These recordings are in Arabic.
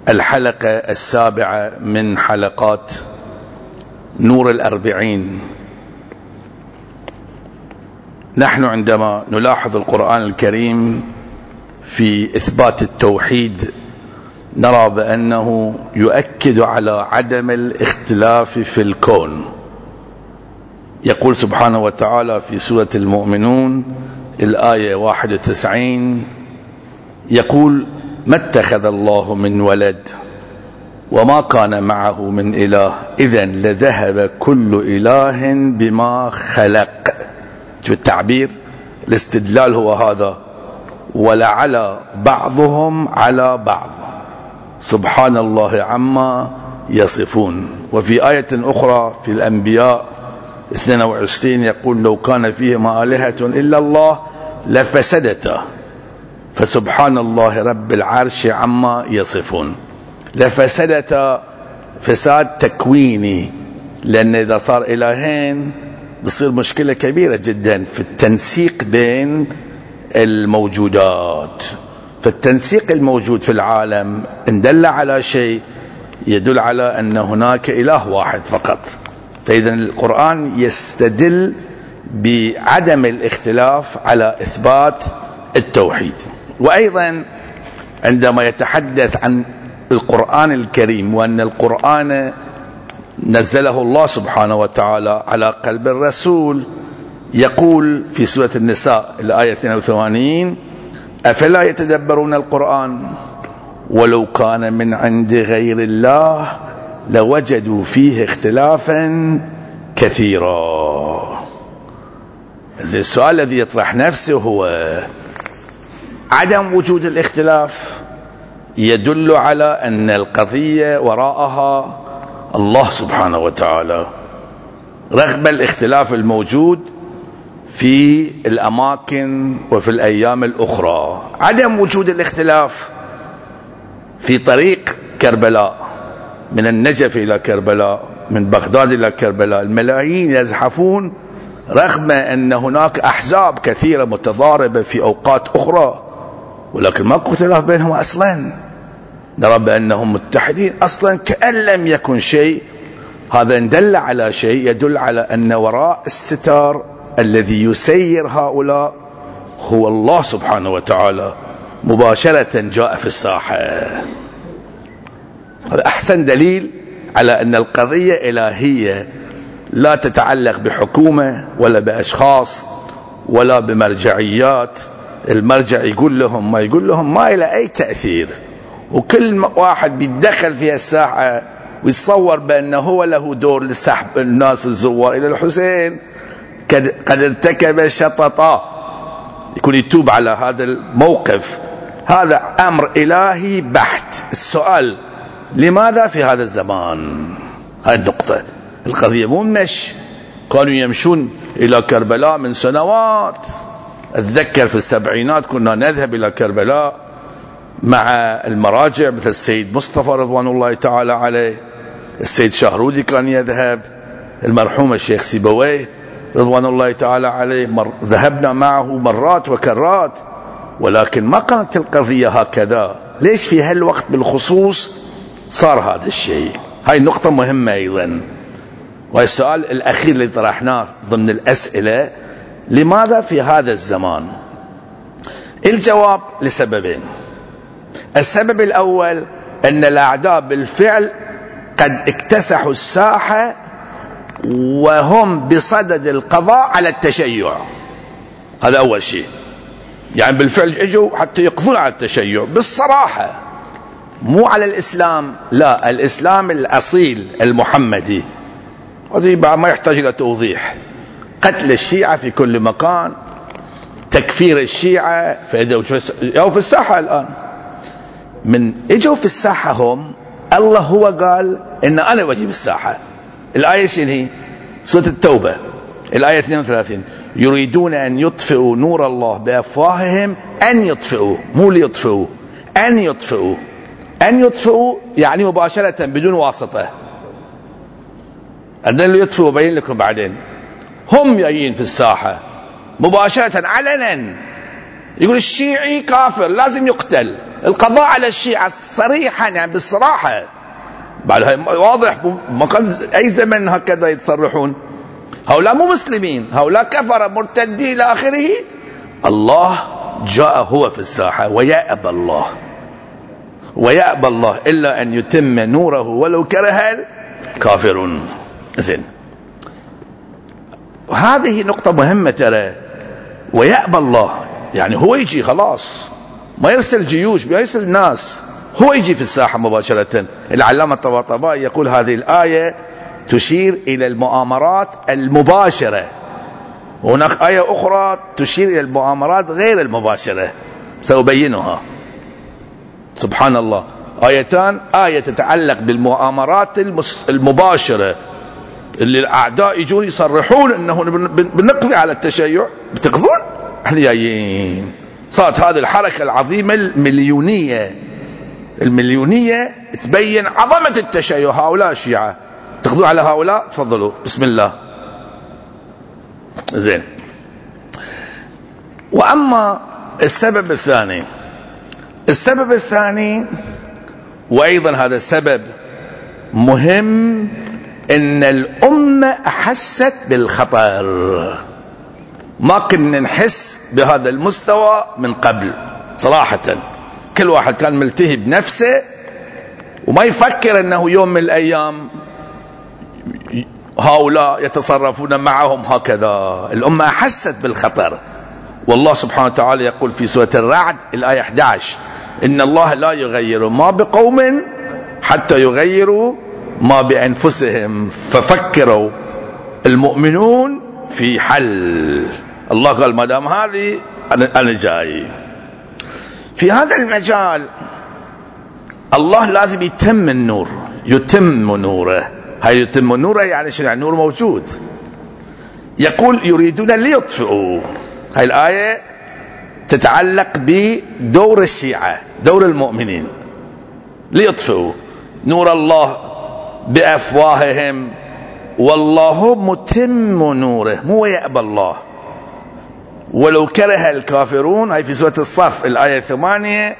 الحلقة السابعة من حلقات نور الأربعين. نحن عندما نلاحظ القرآن الكريم في إثبات التوحيد نرى بأنه يؤكد على عدم الاختلاف في الكون. يقول سبحانه وتعالى في سورة المؤمنون الآية 91: يقول: ما اتخذ الله من ولد وما كان معه من إله إذن لذهب كل إله بما خلق. شو التعبير؟ الاستدلال هو هذا: ولعلى بعضهم على بعض سبحان الله عما يصفون. وفي آية أخرى في الأنبياء 22 يقول: لو كان فيهما آلهة إلا الله لفسدتا فسبحان الله رب العرش عما يصفون. لفسدتا فساد تكويني، لأن إذا صار إلهين بصير مشكلة كبيرة جدا في التنسيق بين الموجودات. فالتنسيق الموجود في العالم إن دل على شيء يدل على أن هناك إله واحد فقط. فإذا القرآن يستدل بعدم الاختلاف على إثبات التوحيد. وأيضا عندما يتحدث عن القرآن الكريم وأن القرآن نزله الله سبحانه وتعالى على قلب الرسول، يقول في سورة النساء الآية 82: أفلا يتدبرون القرآن ولو كان من عند غير الله لوجدوا فيه اختلافا كثيرا. السؤال الذي يطرح نفسه هو: عدم وجود الاختلاف يدل على أن القضية وراءها الله سبحانه وتعالى، رغم الاختلاف الموجود في الأماكن وفي الأيام الأخرى. عدم وجود الاختلاف في طريق كربلاء، من النجف إلى كربلاء، من بغداد إلى كربلاء، الملايين يزحفون رغم أن هناك أحزاب كثيرة متضاربة في أوقات أخرى، ولكن ما اختلاف بينهم أصلا. نرى بأنهم متحدين أصلا كأن لم يكن شيء. هذا إن دل على شيء يدل على أن وراء الستار الذي يسير هؤلاء هو الله سبحانه وتعالى مباشرة جاء في الساحة. هذا أحسن دليل على أن القضية إلهية، لا تتعلق بحكومة ولا بأشخاص ولا بمرجعيات. المرجع يقول لهم ما يقول لهم ما إلى أي تأثير، وكل واحد بيتدخل في الساحة ويتصور بأنه هو له دور لسحب الناس الزوار إلى الحسين قد ارتكب شططا، يكون يتوب على هذا الموقف. هذا أمر إلهي بحت. السؤال: لماذا في هذا الزمان؟ هاي النقطة. القضية مو مش كانوا يمشون إلى كربلاء من سنوات. أتذكر في السبعينات كنا نذهب إلى كربلاء مع المراجع مثل السيد مصطفى رضوان الله تعالى عليه، السيد شهرودي كان يذهب، المرحوم الشيخ سيبويه رضوان الله تعالى عليه، ذهبنا معه مرات وكرات، ولكن ما كانت القضية هكذا. ليش في هالوقت بالخصوص صار هذا الشيء؟ هاي النقطة مهمة أيضا. والسؤال الأخير اللي طرحناه ضمن الأسئلة: لماذا في هذا الزمان؟ الجواب لسببين. السبب الأول أن الأعداء بالفعل قد اكتسحوا الساحة وهم بصدد القضاء على التشيع. هذا أول شيء، يعني بالفعل اجوا حتى يقضون على التشيع بالصراحة، مو على الإسلام، لا، الإسلام الأصيل المحمدي. هذا ما يحتاج إلى توضيح. قتل الشيعة في كل مكان، تكفير الشيعة، فإذا في الساحة الآن من اجوا في الساحة هم، الله هو قال إن أنا وجه بالساحة. الآية شنو هي؟ سورة التوبة الآية 32: يريدون أن يطفئوا نور الله بأفواههم. أن يطفئوا، مو ليطفئوا، أن يطفئوا. أن يطفئوا يعني مباشرة بدون واسطة. عندنا اللي يطفئوا بين لكم بعدين. هم جايين في الساحة مباشرة علنا، يقول الشيعي كافر لازم يقتل. القضاء على الشيعة صريحا، يعني بالصراحة، بعد واضح، ما كان أي زمن هكذا يتصرحون. هؤلاء مو مسلمين، هؤلاء كفر مرتدين إلى آخره. الله جاء هو في الساحة، ويأبى الله إلا أن يتم نوره ولو كره الكافرون. زين، هذه نقطة مهمة ترى. ويأبى الله يعني هو يجي خلاص، ما يرسل جيوش، ما يرسل ناس، هو يجي في الساحة مباشرة. العلامة الطباطبائي يقول هذه الآية تشير إلى المؤامرات المباشرة، وهناك آية أخرى تشير إلى المؤامرات غير المباشرة، سأبينها. سبحان الله، آيتان، آية تتعلق بالمؤامرات المباشرة اللي الأعداء يجون يصرحون أنه بنقضي على التشيع، بتقضون احنا جايين. صارت هذه الحركة العظيمة المليونية تبين عظمة التشيع. هؤلاء الشيعة تقضون على هؤلاء، تفضلوا بسم الله. زين، وأما السبب الثاني، وأيضا هذا السبب مهم، إن الأمة أحست بالخطر. ما كنا نحس بهذا المستوى من قبل صراحة. كل واحد كان ملتهي بنفسه وما يفكر أنه يوم من الأيام هؤلاء يتصرفون معهم هكذا. الأمة أحست بالخطر. والله سبحانه وتعالى يقول في سورة الرعد الآية 11: إن الله لا يغير ما بقوم حتى يغيروا ما بأنفسهم. ففكروا المؤمنون في حل. الله قال ما دام هذه أنا جاي. في هذا المجال الله لازم يتم النور، يتم نوره. هاي يتم نوره يعني شنو؟ يعني نور موجود. يقول يريدون ليطفئوا. هاي الآية تتعلق بدور الشيعة، دور المؤمنين. ليطفئوا نور الله بأفواههم والله متم نوره، مو يأبى الله ولو كره الكافرون. هاي في سورة الصف الآية 8: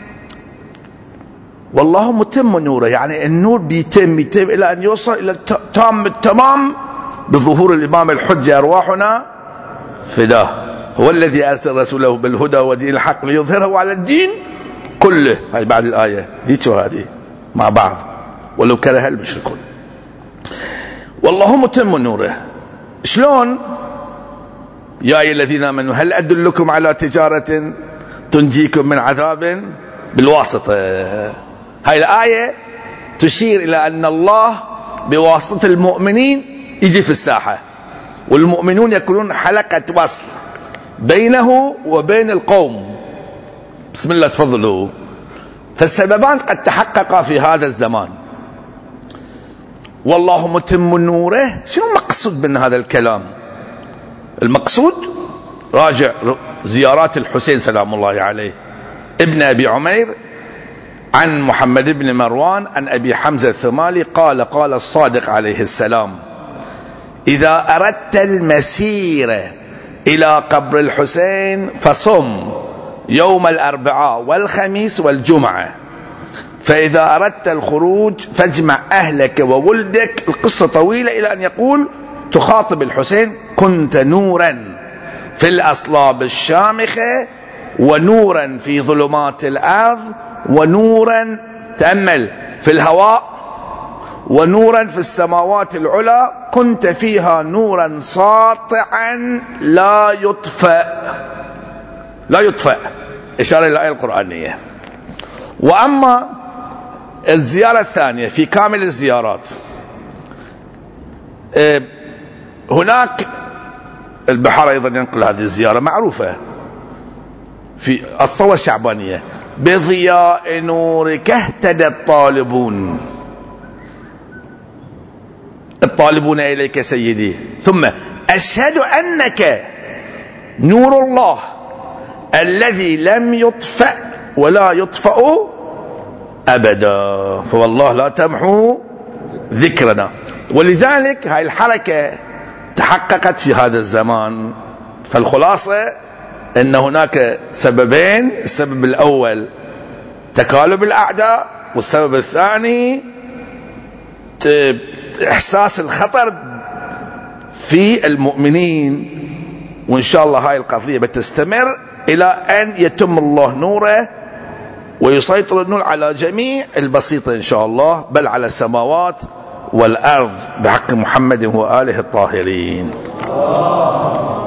والله متم نوره، يعني النور بيتم إلى أن يوصل إلى التمام بظهور الإمام الحجة أرواحنا فداه. هو الذي أرسل رسوله بالهدى ودين الحق ليظهره على الدين كله. هاي بعد الآية دي هذه مع بعض: ولو كره المشركون. والله متم نوره. شلون؟ يا أيها الذين آمنوا هل أدلكم على تجارة تنجيكم من عذاب بالواسطة. هاي الآية تشير إلى أن الله بواسطة المؤمنين يجي في الساحة، والمؤمنون يكونون حلقة وصل بينه وبين القوم. بسم الله، تفضلوا. فالسببان قد تحققا في هذا الزمان. والله متم نوره، شنو المقصود من هذا الكلام؟ المقصود راجع زيارات الحسين سلام الله عليه ابن أبي عمير عن محمد بن مروان عن أبي حمزة الثمالي قال: قال الصادق عليه السلام: إذا أردت المسير إلى قبر الحسين فصم يوم الأربعاء والخميس والجمعة، فإذا أردت الخروج فاجمع أهلك وولدك. القصة طويلة إلى أن يقول تخاطب الحسين: كنت نورا في الأصلاب الشامخة ونورا في ظلمات الأرض ونورا، تأمل، في الهواء ونورا في السماوات العلى، كنت فيها نورا ساطعا لا يطفأ. إشارة إلى الآية القرآنية. وأما الزيارة الثانية في كامل الزيارات، هناك البحر أيضا ينقل هذه الزيارة معروفة في الصور الشعبانية: بضياء نورك اهتدى الطالبون إليك سيدي، ثم أشهد أنك نور الله الذي لم يطفأ ولا يطفأ أبدا، فوالله لا تمحو ذكرنا. ولذلك هاي الحركة تحققت في هذا الزمان. فالخلاصة أن هناك سببين: السبب الأول تكالب الأعداء، والسبب الثاني إحساس الخطر في المؤمنين. وإن شاء الله هاي القضية بتستمر إلى أن يتم الله نوره ويسيطر النور على جميع البسيطة إن شاء الله، بل على السماوات والأرض بحق محمد وآله الطاهرين.